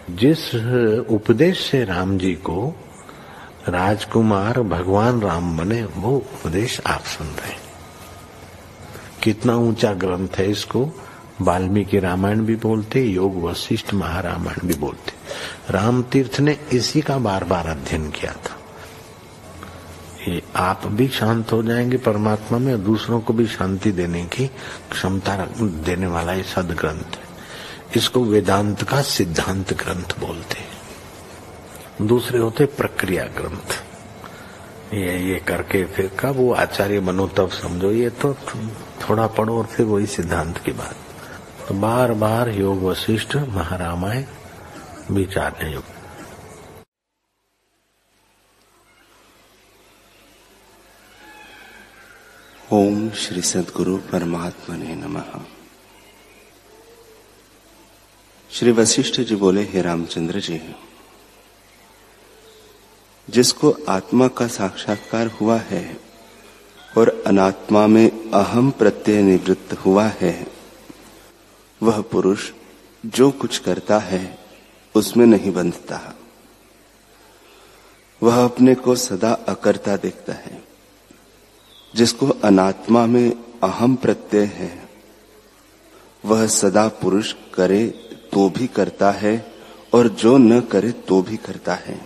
जिस उपदेश से राम जी को राजकुमार भगवान राम बने, वो उपदेश आप सुन रहे हैं। कितना ऊंचा ग्रंथ है, इसको वाल्मीकि रामायण भी बोलते, योग वशिष्ठ महारामायण भी बोलते। राम तीर्थ ने इसी का बार बार अध्ययन किया था। ये आप भी शांत हो जाएंगे परमात्मा में, और दूसरों को भी शांति देने की क्षमता देने वाला ये सदग्रंथ है। इसको वेदांत का सिद्धांत ग्रंथ बोलते हैं। दूसरे होते प्रक्रिया ग्रंथ। ये करके फिर कब वो आचार्य बनो तब समझो, ये तो थोड़ा पढ़ो और फिर वही सिद्धांत की बात। तो बार बार योग वशिष्ठ महारामायण विचारने योग। ओम श्री सद्गुरु परमात्मने नमः। श्री वशिष्ठ जी बोले, हे रामचंद्र जी, जिसको आत्मा का साक्षात्कार हुआ है और अनात्मा में अहम प्रत्यय निवृत्त हुआ है, वह पुरुष जो कुछ करता है उसमें नहीं बंधता। वह अपने को सदा अकर्ता देखता है। जिसको अनात्मा में अहम प्रत्यय है, वह सदा पुरुष करे तो भी करता है और जो न करे तो भी करता है।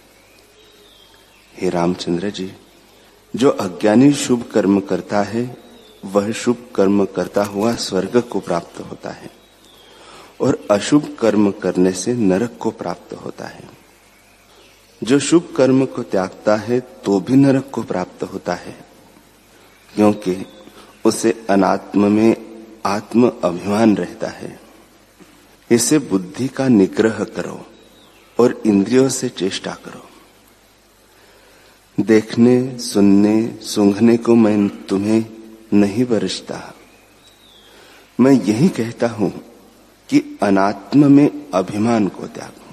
हे रामचंद्र जी, जो अज्ञानी शुभ कर्म करता है, वह शुभ कर्म करता हुआ स्वर्ग को प्राप्त होता है और अशुभ कर्म करने से नरक को प्राप्त होता है। जो शुभ कर्म को त्यागता है तो भी नरक को प्राप्त होता है, क्योंकि उसे अनात्म में आत्म अभिमान रहता है। इसे बुद्धि का निग्रह करो और इंद्रियों से चेष्टा करो। देखने, सुनने, सूंघने को मैं तुम्हें नहीं बरसता। मैं यही कहता हूं कि अनात्म में अभिमान को त्यागो।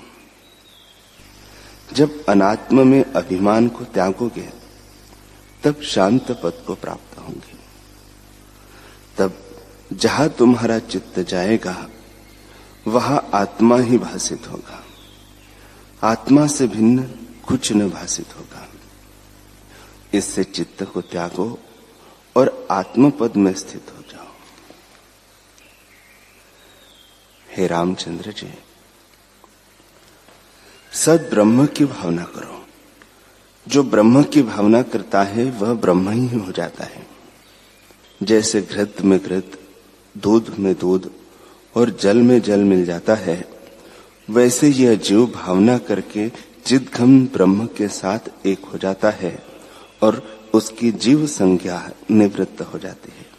जब अनात्म में अभिमान को त्यागोगे तब शांत पद को प्राप्त होंगे। तब जहां तुम्हारा चित्त जाएगा वहां आत्मा ही भासित होगा। आत्मा से भिन्न कुछ न भासित होगा। इससे चित्त को त्यागो और आत्मपद में स्थित हो जाओ। हे रामचंद्र जी, सद ब्रह्म की भावना करो। जो ब्रह्म की भावना करता है वह ब्रह्म ही हो जाता है। जैसे घृत में घृत, दूध में दूध और जल में जल मिल जाता है, वैसे यह जीव भावना करके चिद्घम ब्रह्म के साथ एक हो जाता है और उसकी जीव संज्ञा निवृत्त हो जाती है।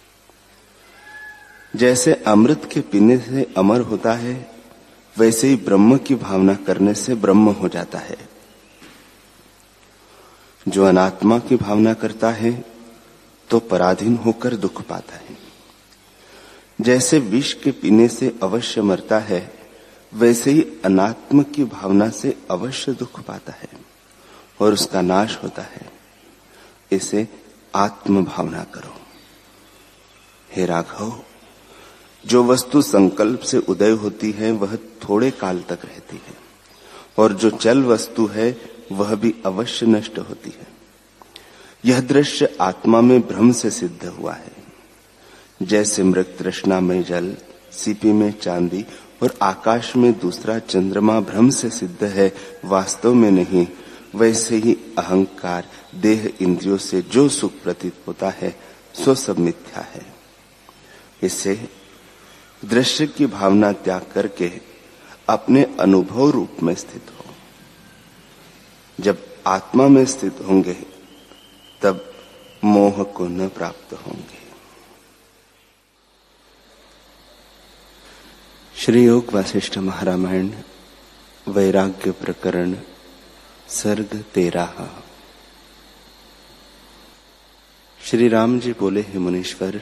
जैसे अमृत के पीने से अमर होता है, वैसे ही ब्रह्म की भावना करने से ब्रह्म हो जाता है। जो अनात्मा की भावना करता है तो पराधीन होकर दुख पाता है। जैसे विष के पीने से अवश्य मरता है, वैसे ही अनात्म की भावना से अवश्य दुख पाता है और उसका नाश होता है। इसे आत्म भावना करो। हे राघव, जो वस्तु संकल्प से उदय होती है वह थोड़े काल तक रहती है, और जो चल वस्तु है वह भी अवश्य नष्ट होती है। यह दृश्य आत्मा में भ्रम से सिद्ध हुआ है। जैसे मृग तृष्णा में जल, सीपी में चांदी और आकाश में दूसरा चंद्रमा भ्रम से सिद्ध है, वास्तव में नहीं, वैसे ही अहंकार, देह, इंद्रियों से जो सुख प्रतीत होता है सो सब मिथ्या है। इससे दृश्य की भावना त्याग करके अपने अनुभव रूप में स्थित हो। जब आत्मा में स्थित होंगे तब मोह को न प्राप्त होंगे। श्री योग वशिष्ठ महारामायण वैराग्य प्रकरण सर्ग 13। श्री राम जी बोले, हे मुनीश्वर,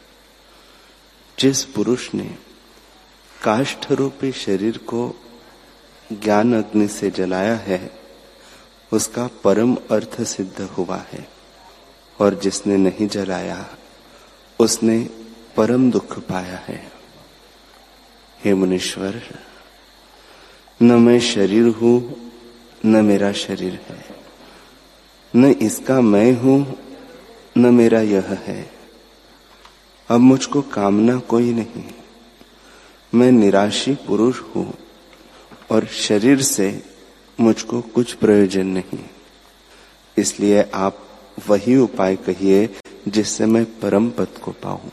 जिस पुरुष ने काष्ठ रूपी शरीर को ज्ञान अग्नि से जलाया है उसका परम अर्थ सिद्ध हुआ है, और जिसने नहीं जलाया उसने परम दुख पाया है। हे मुनीश्वर, न मैं शरीर हूं न मेरा शरीर है, न इसका मैं हूं न मेरा यह है। अब मुझको कामना कोई नहीं, मैं निराशी पुरुष हूं और शरीर से मुझको कुछ प्रयोजन नहीं। इसलिए आप वही उपाय कहिए जिससे मैं परम पद को पाऊं।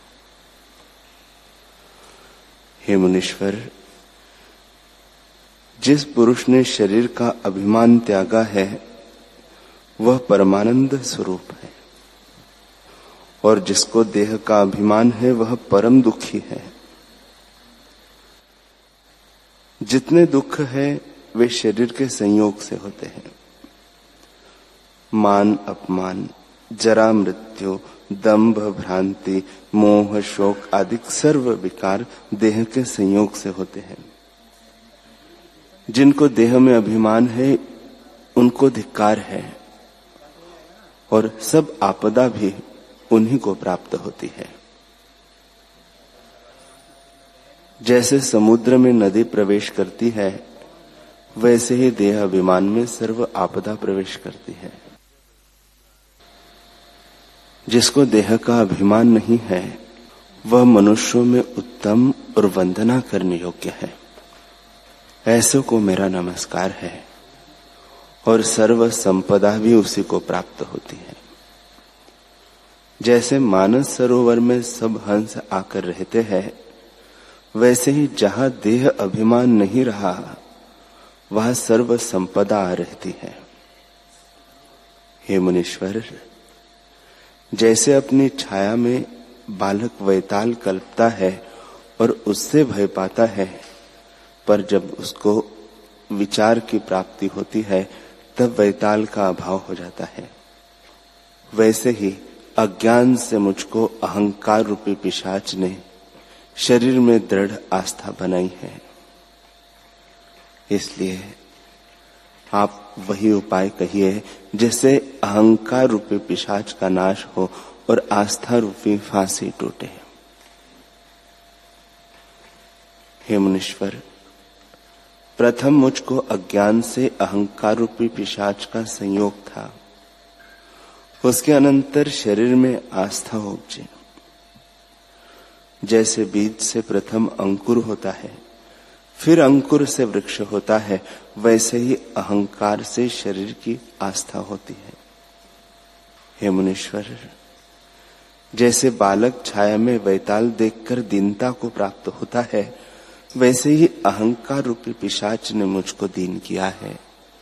हे मुनीश्वर, जिस पुरुष ने शरीर का अभिमान त्यागा है वह परमानंद स्वरूप है, और जिसको देह का अभिमान है वह परम दुखी है। जितने दुख है वे शरीर के संयोग से होते हैं। मान अपमान, जरा मृत्यु, दंभ भ्रांति, मोह शोक आदि सर्व विकार देह के संयोग से होते हैं। जिनको देह में अभिमान है उनको धिक्कार है, और सब आपदा भी उन्हीं को प्राप्त होती है। जैसे समुद्र में नदी प्रवेश करती है, वैसे ही देह अभिमान में सर्व आपदा प्रवेश करती है। जिसको देह का अभिमान नहीं है वह मनुष्यों में उत्तम और वंदना करने योग्य है। ऐसे को मेरा नमस्कार है, और सर्व संपदा भी उसी को प्राप्त होती है। जैसे मानस सरोवर में सब हंस आकर रहते हैं, वैसे ही जहां देह अभिमान नहीं रहा वहां सर्व संपदा रहती है। हे मुनीश्वर, जैसे अपनी छाया में बालक वैताल कल्पता है और उससे भय पाता है, पर जब उसको विचार की प्राप्ति होती है तब वैताल का अभाव हो जाता है, वैसे ही अज्ञान से मुझको अहंकार रूपी पिशाच ने शरीर में दृढ़ आस्था बनाई है। इसलिए आप वही उपाय कहिए जिससे अहंकार रूपी पिशाच का नाश हो और आस्था रूपी फांसी टूटे। हे मुनीश्वर, प्रथम मुझको अज्ञान से अहंकार रूपी पिशाच का संयोग था, उसके अनंतर शरीर में आस्था उपजी। जैसे बीज से प्रथम अंकुर होता है, फिर अंकुर से वृक्ष होता है, वैसे ही अहंकार से शरीर की आस्था होती है। हे मुनीश्वर, जैसे बालक छाया में वैताल देखकर दीनता को प्राप्त होता है, वैसे ही अहंकार रूपी पिशाच ने मुझको दीन किया है।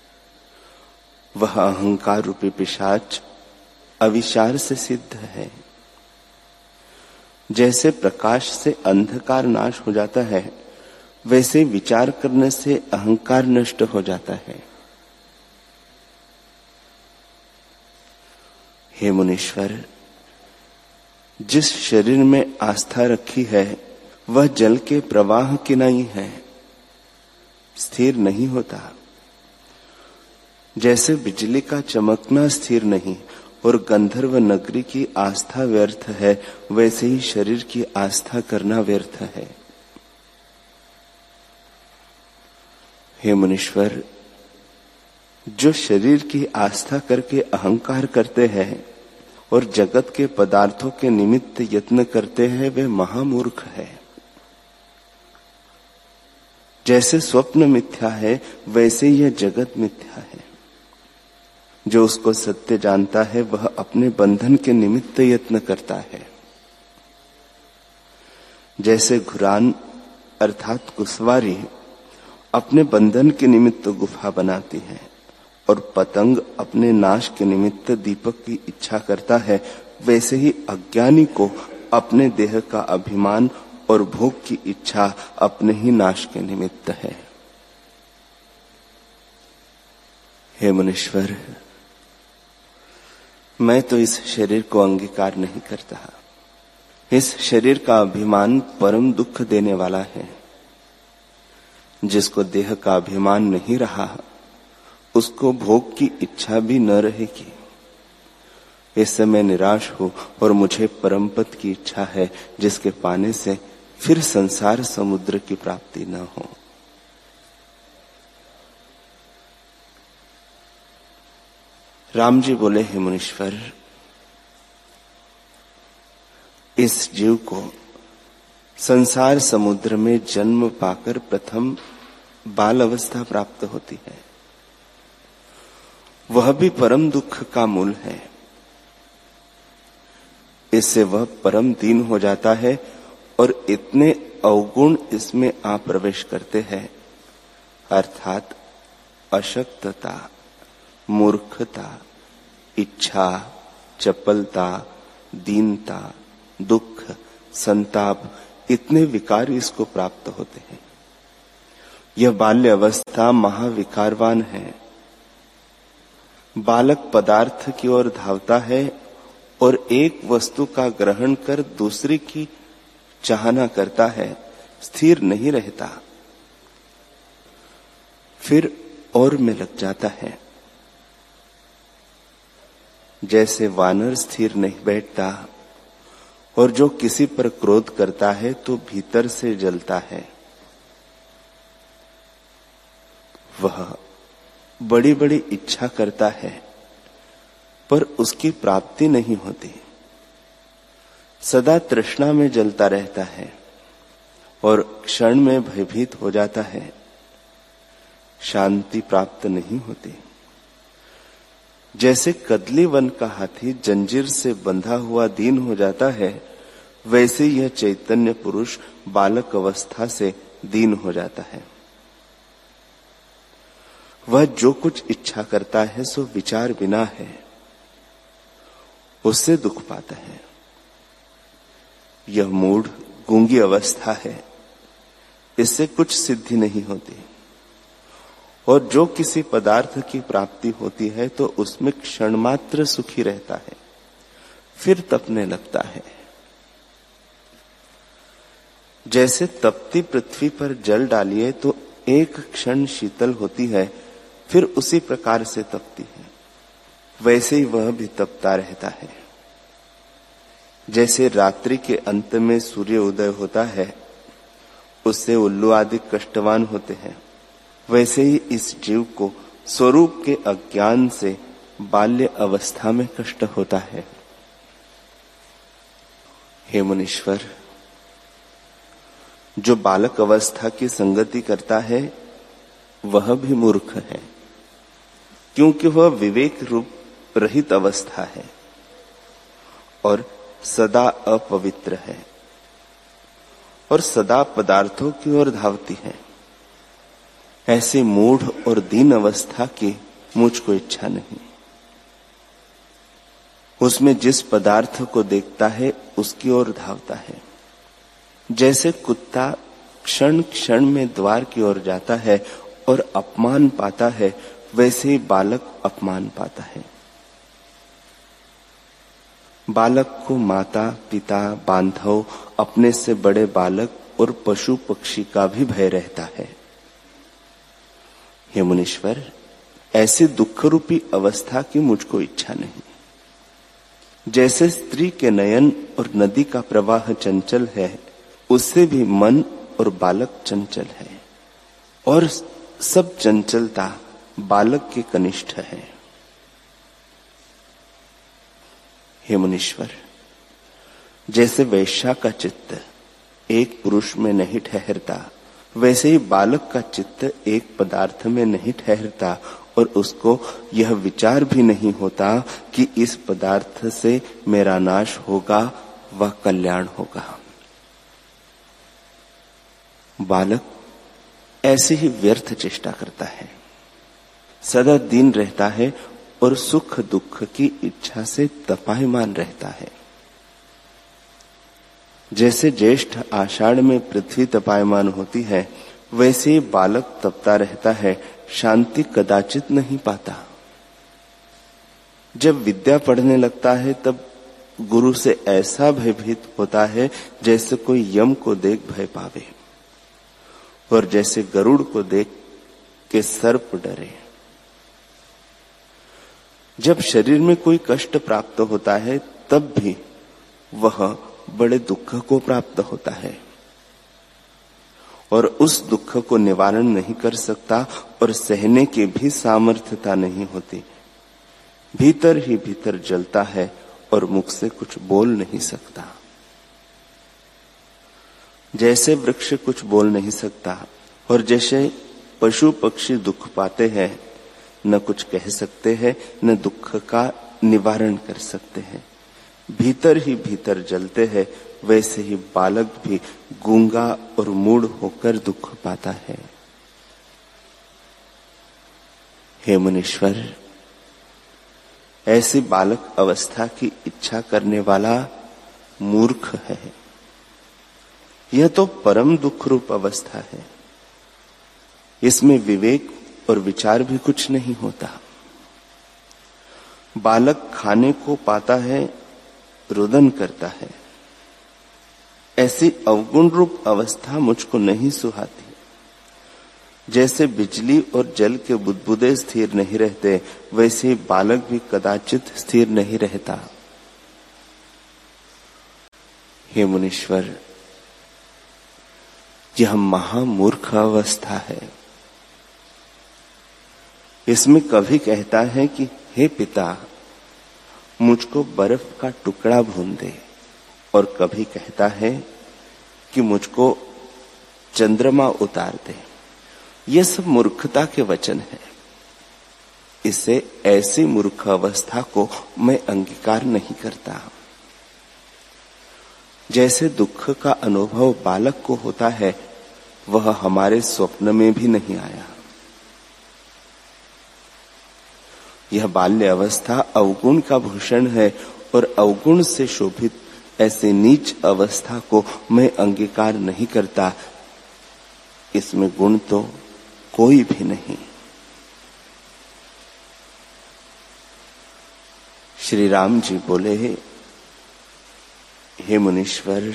वह अहंकार रूपी पिशाच अविचार से सिद्ध है। जैसे प्रकाश से अंधकार नाश हो जाता है, वैसे विचार करने से अहंकार नष्ट हो जाता है। हे मुनीश्वर, जिस शरीर में आस्था रखी है वह जल के प्रवाह की नहीं है, स्थिर नहीं होता। जैसे बिजली का चमकना स्थिर नहीं और गंधर्व नगरी की आस्था व्यर्थ है, वैसे ही शरीर की आस्था करना व्यर्थ है। हे मुनीश्वर, जो शरीर की आस्था करके अहंकार करते हैं और जगत के पदार्थों के निमित्त यत्न करते हैं, वे महामूर्ख है। जैसे स्वप्न मिथ्या है, वैसे यह जगत मिथ्या है। जो उसको सत्य जानता है वह अपने बंधन के निमित्त यत्न करता है। जैसे घुरान अर्थात कुसवारी अपने बंधन के निमित्त गुफा बनाती है और पतंग अपने नाश के निमित्त दीपक की इच्छा करता है, वैसे ही अज्ञानी को अपने देह का अभिमान और भोग की इच्छा अपने ही नाश के निमित्त है। हे मुनीश्वर, मैं तो इस शरीर को अंगीकार नहीं करता। इस शरीर का अभिमान परम दुख देने वाला है। जिसको देह का अभिमान नहीं रहा, उसको भोग की इच्छा भी न रहेगी। इससे मैं निराश हूं और मुझे परम पद की इच्छा है, जिसके पाने से फिर संसार समुद्र की प्राप्ति न हो। राम जी बोले, हे मुनीश्वर, इस जीव को संसार समुद्र में जन्म पाकर प्रथम बाल अवस्था प्राप्त होती है। वह भी परम दुख का मूल है। इससे वह परम दीन हो जाता है और इतने अवगुण इसमें आ प्रवेश करते हैं, अर्थात अशक्तता, मूर्खता, इच्छा, चपलता, दीनता, दुख, संताप, इतने विकार इसको प्राप्त होते हैं। यह बाल्य अवस्था महाविकारवान है। बालक पदार्थ की ओर धावता है और एक वस्तु का ग्रहण कर दूसरी की चाहना करता है, स्थिर नहीं रहता, फिर और में लग जाता है। जैसे वानर स्थिर नहीं बैठता और जो किसी पर क्रोध करता है तो भीतर से जलता है, वह बड़ी बड़ी इच्छा करता है पर उसकी प्राप्ति नहीं होती, सदा तृष्णा में जलता रहता है और क्षण में भयभीत हो जाता है, शांति प्राप्त नहीं होती। जैसे कदली वन का हाथी जंजीर से बंधा हुआ दीन हो जाता है, वैसे यह चैतन्य पुरुष बालक अवस्था से दीन हो जाता है। वह जो कुछ इच्छा करता है सो विचार बिना है, उससे दुख पाता है। यह मूढ़ गूंगी अवस्था है, इससे कुछ सिद्धि नहीं होती। और जो किसी पदार्थ की प्राप्ति होती है तो उसमें क्षण मात्र सुखी रहता है, फिर तपने लगता है। जैसे तपती पृथ्वी पर जल डालिए तो एक क्षण शीतल होती है, फिर उसी प्रकार से तपती है, वैसे ही वह भी तपता रहता है। जैसे रात्रि के अंत में सूर्य उदय होता है, उससे उल्लू आदि कष्टवान होते हैं, वैसे ही इस जीव को स्वरूप के अज्ञान से बाल्य अवस्था में कष्ट होता है। हे मुनीश्वर, जो बालक अवस्था की संगति करता है वह भी मूर्ख है, क्योंकि वह विवेक रूप रहित अवस्था है और सदा अपवित्र है और सदा पदार्थों की ओर धावती है। ऐसी मूढ़ और दीन अवस्था की मुझको इच्छा नहीं। उसमें जिस पदार्थ को देखता है उसकी ओर धावता है। जैसे कुत्ता क्षण क्षण में द्वार की ओर जाता है और अपमान पाता है, वैसे ही बालक अपमान पाता है। बालक को माता पिता, बांधव, अपने से बड़े बालक और पशु पक्षी का भी भय रहता है। हे मुनीश्वर, ऐसी दुख रूपी अवस्था की मुझको इच्छा नहीं। जैसे स्त्री के नयन और नदी का प्रवाह चंचल है, उससे भी मन और बालक चंचल है और सब चंचलता बालक के कनिष्ठ है। हे मुनीश्वर, जैसे वैश्या का चित्त एक पुरुष में नहीं ठहरता, वैसे ही बालक का चित्त एक पदार्थ में नहीं ठहरता और उसको यह विचार भी नहीं होता कि इस पदार्थ से मेरा नाश होगा व कल्याण होगा। बालक ऐसे ही व्यर्थ चेष्टा करता है, सदा दीन रहता है और सुख दुख की इच्छा से तपायमान रहता है। जैसे ज्येष्ठ आषाढ़ में पृथ्वी तपायमान होती है, वैसे ही बालक तपता रहता है, शांति कदाचित नहीं पाता। जब विद्या पढ़ने लगता है तब गुरु से ऐसा भयभीत होता है जैसे कोई यम को देख भय पावे और जैसे गरुड़ को देख के सर्प डरे। जब शरीर में कोई कष्ट प्राप्त होता है तब भी वह बड़े दुख को प्राप्त होता है और उस दुख को निवारण नहीं कर सकता और सहने की भी सामर्थ्यता नहीं होती। भीतर ही भीतर जलता है और मुख से कुछ बोल नहीं सकता। जैसे वृक्ष कुछ बोल नहीं सकता और जैसे पशु पक्षी दुख पाते हैं, न कुछ कह सकते हैं न दुख का निवारण कर सकते हैं, भीतर ही भीतर जलते हैं, वैसे ही बालक भी गूंगा और मूढ़ होकर दुख पाता है। हे मुनीश्वर, ऐसी बालक अवस्था की इच्छा करने वाला मूर्ख है। यह तो परम दुख रूप अवस्था है। इसमें विवेक और विचार भी कुछ नहीं होता। बालक खाने को पाता है, रुदन करता है। ऐसी अवगुण रूप अवस्था मुझको नहीं सुहाती। जैसे बिजली और जल के बुदबुदे स्थिर नहीं रहते, वैसे ही बालक भी कदाचित स्थिर नहीं रहता। हे मुनीश्वर, यह महामूर्ख अवस्था है। इसमें कभी कहता है कि हे पिता, मुझको बर्फ का टुकड़ा भून दे, और कभी कहता है कि मुझको चंद्रमा उतार दे। यह सब मूर्खता के वचन है। इससे ऐसी मूर्ख अवस्था को मैं अंगीकार नहीं करता। जैसे दुख का अनुभव बालक को होता है, वह हमारे स्वप्न में भी नहीं आया। यह बाल्य अवस्था अवगुण का भूषण है और अवगुण से शोभित ऐसे नीच अवस्था को मैं अंगीकार नहीं करता। इसमें गुण तो कोई भी नहीं। श्री राम जी बोले, हे मुनीश्वर,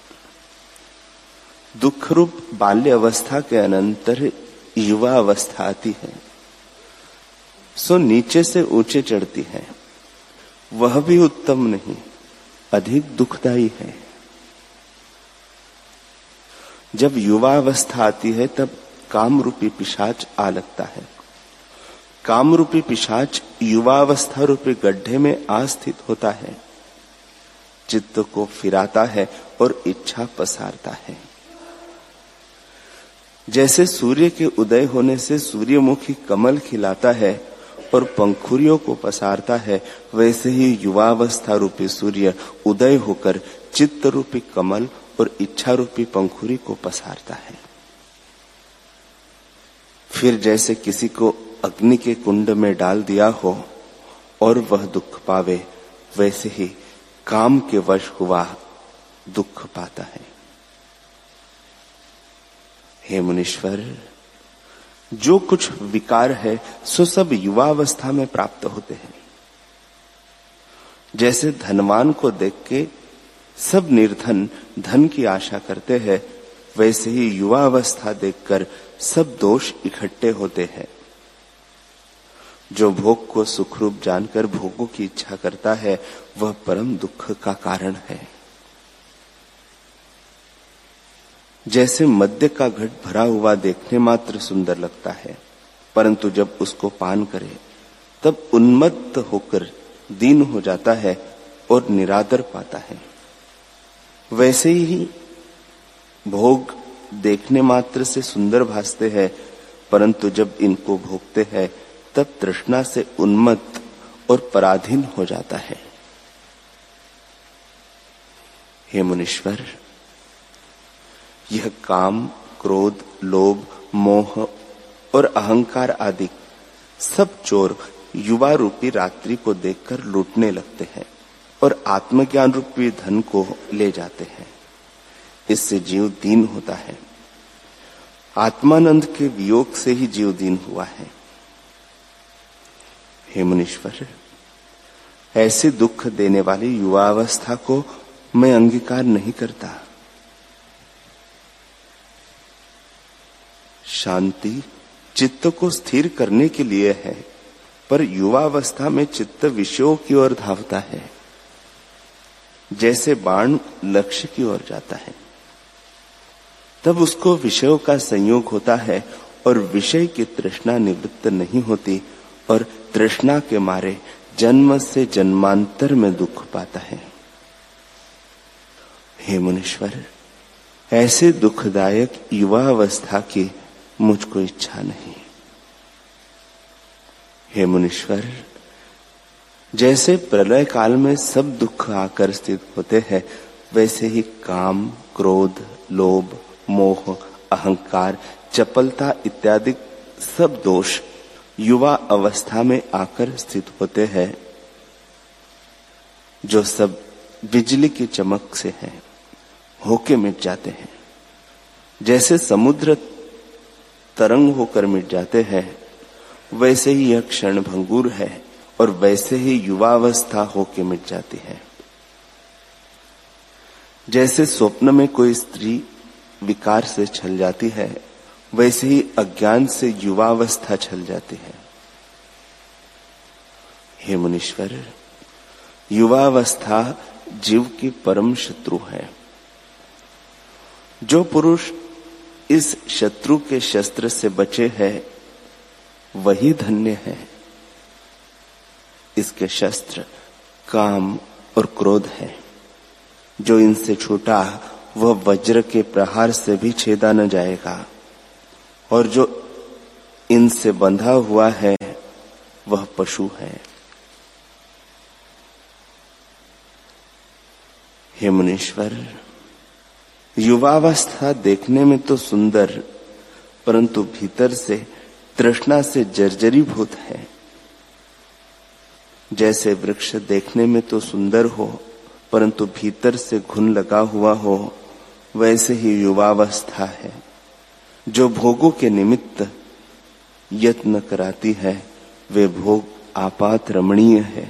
दुख रूप बाल्य अवस्था के अनंतर युवा अवस्था आती है, सो नीचे से ऊंचे चढ़ती है। वह भी उत्तम नहीं, अधिक दुखदायी है। जब युवा अवस्था आती है तब काम रूपी पिशाच आ लगता है। काम रूपी पिशाच युवा अवस्था रूपी गड्ढे में आस्थित होता है, चित्त को फिराता है और इच्छा पसारता है। जैसे सूर्य के उदय होने से सूर्यमुखी कमल खिलाता है और पंखुड़ियों को पसारता है, वैसे ही युवावस्था रूपी सूर्य उदय होकर चित्त रूपी कमल और इच्छा रूपी पंखुड़ी को पसारता है। फिर जैसे किसी को अग्नि के कुंड में डाल दिया हो और वह दुख पावे, वैसे ही काम के वश हुआ दुख पाता है। हे मुनीश्वर, जो कुछ विकार है सो सब युवावस्था में प्राप्त होते हैं। जैसे धनवान को देख के सब निर्धन धन की आशा करते हैं, वैसे ही युवावस्था देखकर सब दोष इकट्ठे होते हैं। जो भोग को सुखरूप जानकर भोगों की इच्छा करता है, वह परम दुख का कारण है। जैसे मद्य का घट भरा हुआ देखने मात्र सुंदर लगता है, परंतु जब उसको पान करे तब उन्मत्त होकर दीन हो जाता है और निरादर पाता है। वैसे ही भोग देखने मात्र से सुंदर भासते हैं, परंतु जब इनको भोगते हैं तब तृष्णा से उन्मत्त और पराधीन हो जाता है। हे मुनीश्वर, यह काम, क्रोध, लोभ, मोह और अहंकार आदि सब चोर युवा रूपी रात्रि को देखकर लूटने लगते हैं और आत्मज्ञान रूपी धन को ले जाते हैं। इससे जीव दीन होता है। आत्मानंद के वियोग से ही जीव दीन हुआ है। हे मुनीश्वर, ऐसे दुख देने वाली युवावस्था को मैं अंगीकार नहीं करता। शांति चित्त को स्थिर करने के लिए है, पर युवावस्था में चित्त विषयों की ओर धावता है। जैसे बाण लक्ष्य की ओर जाता है, तब उसको विषयों का संयोग होता है और विषय की तृष्णा निवृत्त नहीं होती और तृष्णा के मारे जन्म से जन्मांतर में दुख पाता है। हे मुनीश्वर, ऐसे दुखदायक युवा अवस्था की मुझको इच्छा नहीं। हे मुनीश्वर, जैसे प्रलय काल में सब दुख आकर स्थित होते हैं, वैसे ही काम, क्रोध, लोभ, मोह, अहंकार, चपलता इत्यादि सब दोष युवा अवस्था में आकर स्थित होते हैं, जो सब बिजली की चमक से है, होके मिट जाते हैं। जैसे समुद्र तरंग होकर मिट जाते हैं, वैसे ही यह क्षण भंगुर है और वैसे ही युवावस्था होके मिट जाती है। जैसे स्वप्न में कोई स्त्री विकार से छल जाती है, वैसे ही अज्ञान से युवावस्था छल जाती है। हे मुनीश्वर, युवावस्था जीव की परम शत्रु है। जो पुरुष इस शत्रु के शस्त्र से बचे है, वही धन्य है। इसके शस्त्र काम और क्रोध है। जो इनसे छूटा वह वज्र के प्रहार से भी छेदा न जाएगा, और जो इनसे बंधा हुआ है वह पशु है। हे मुनीश्वर, युवावस्था देखने में तो सुंदर, परंतु भीतर से तृष्णा से जर्जरीभूत है। जैसे वृक्ष देखने में तो सुंदर हो, परंतु भीतर से घुन लगा हुआ हो, वैसे ही युवावस्था है। जो भोगों के निमित्त यत्न कराती है, वे भोग आपात रमणीय है।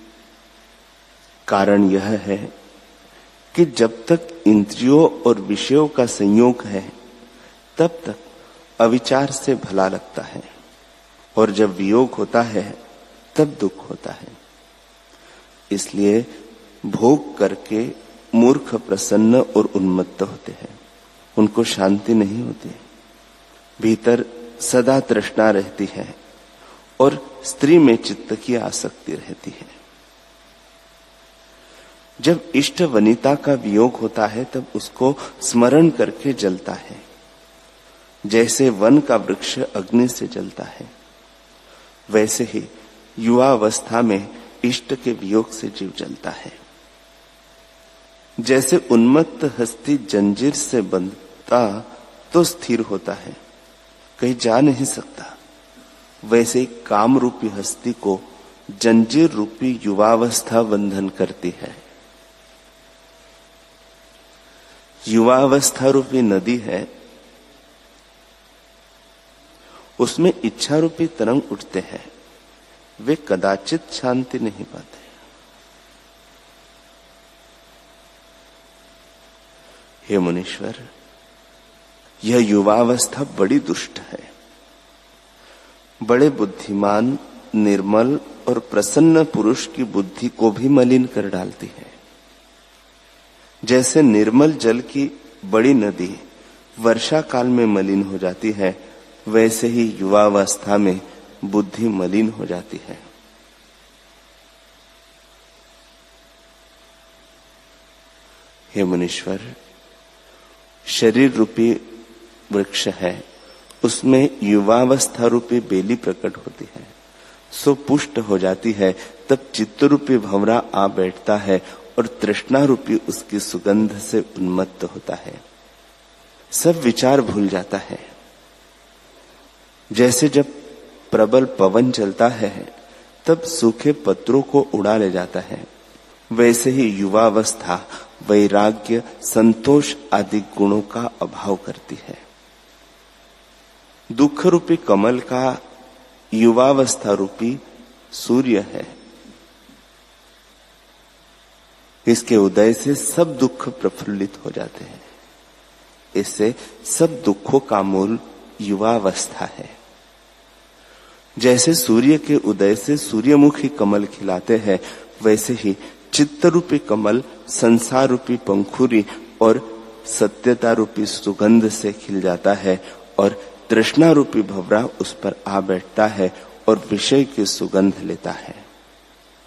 कारण यह है कि जब तक इंद्रियों और विषयों का संयोग है, तब तक अविचार से भला लगता है, और जब वियोग होता है तब दुख होता है। इसलिए भोग करके मूर्ख प्रसन्न और उन्मत्त होते हैं, उनको शांति नहीं होती। भीतर सदा तृष्णा रहती है और स्त्री में चित्त की आसक्ति रहती है। जब इष्ट वनिता का वियोग होता है, तब उसको स्मरण करके जलता है। जैसे वन का वृक्ष अग्नि से जलता है, वैसे ही युवावस्था में इष्ट के वियोग से जीव जलता है। जैसे उन्मत्त हस्ती जंजीर से बंधता तो स्थिर होता है, कहीं जा नहीं सकता, वैसे ही काम रूपी हस्ती को जंजीर रूपी युवावस्था बंधन करती है। युवावस्था रूपी नदी है, उसमें इच्छा रूपी तरंग उठते हैं, वे कदाचित शांति नहीं पाते। हे मुनीश्वर, यह युवावस्था बड़ी दुष्ट है। बड़े बुद्धिमान, निर्मल और प्रसन्न पुरुष की बुद्धि को भी मलिन कर डालती है। जैसे निर्मल जल की बड़ी नदी वर्षा काल में मलिन हो जाती है, वैसे ही युवावस्था में बुद्धि मलिन हो जाती है। हे मुनीश्वर, शरीर रूपी वृक्ष है, उसमें युवावस्था रूपी बेली प्रकट होती है, सो पुष्ट हो जाती है। तब चित्त रूपी भंवरा आ बैठता है और तृष्णा रूपी उसकी सुगंध से उन्मत्त होता है, सब विचार भूल जाता है। जैसे जब प्रबल पवन चलता है, तब सूखे पत्रों को उड़ा ले जाता है, वैसे ही युवावस्था वैराग्य, संतोष आदि गुणों का अभाव करती है। दुख रूपी कमल का युवावस्था रूपी सूर्य है। इसके उदय से सब दुख प्रफुल्लित हो जाते हैं। इससे सब दुखों का मूल युवावस्था है। जैसे सूर्य के उदय से सूर्यमुखी कमल खिलाते हैं, वैसे ही चित्त रूपी कमल संसार रूपी पंखुरी और सत्यता रूपी सुगंध से खिल जाता है, और तृष्णा रूपी भंवरा उस पर आ बैठता है और विषय की सुगंध लेता है।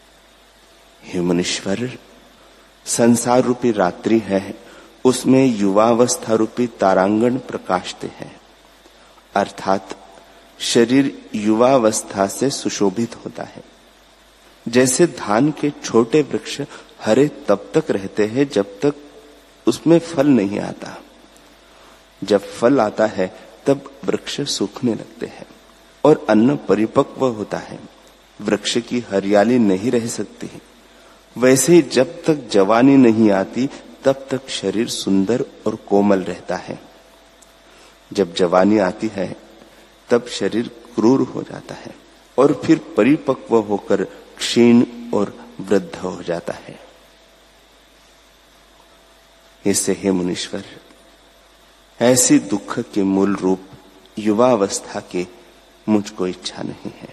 हे मुनीश्वर, संसार रूपी रात्रि है, उसमें युवावस्था रूपी तारांगण प्रकाशते हैं, अर्थात शरीर युवावस्था से सुशोभित होता है। जैसे धान के छोटे वृक्ष हरे तब तक रहते हैं जब तक उसमें फल नहीं आता, जब फल आता है तब वृक्ष सूखने लगते हैं और अन्न परिपक्व होता है, वृक्ष की हरियाली नहीं रह सकती। वैसे ही जब तक जवानी नहीं आती तब तक शरीर सुंदर और कोमल रहता है। जब जवानी आती है तब शरीर क्रूर हो जाता है और फिर परिपक्व होकर क्षीण और वृद्ध हो जाता है। इससे हे मुनीश्वर, ऐसी दुख के मूल रूप युवावस्था की मुझको इच्छा नहीं है।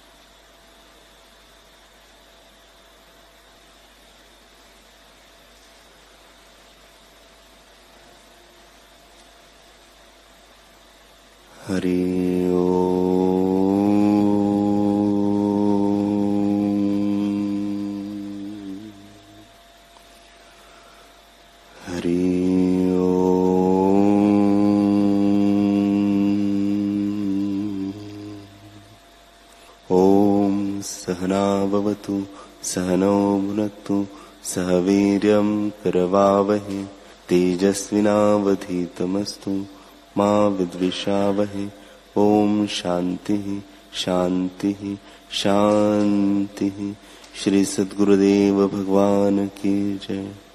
हरि ओम। हरि ओम। ओम सहना भवतु सहनौ भुनक्तु सह वीर्यं करवावहै तेजस्विनावधीतमस्तु मा विद्विषावहै। ओम शांति शांति शांति। श्री सद्गुरुदेव भगवान की जय।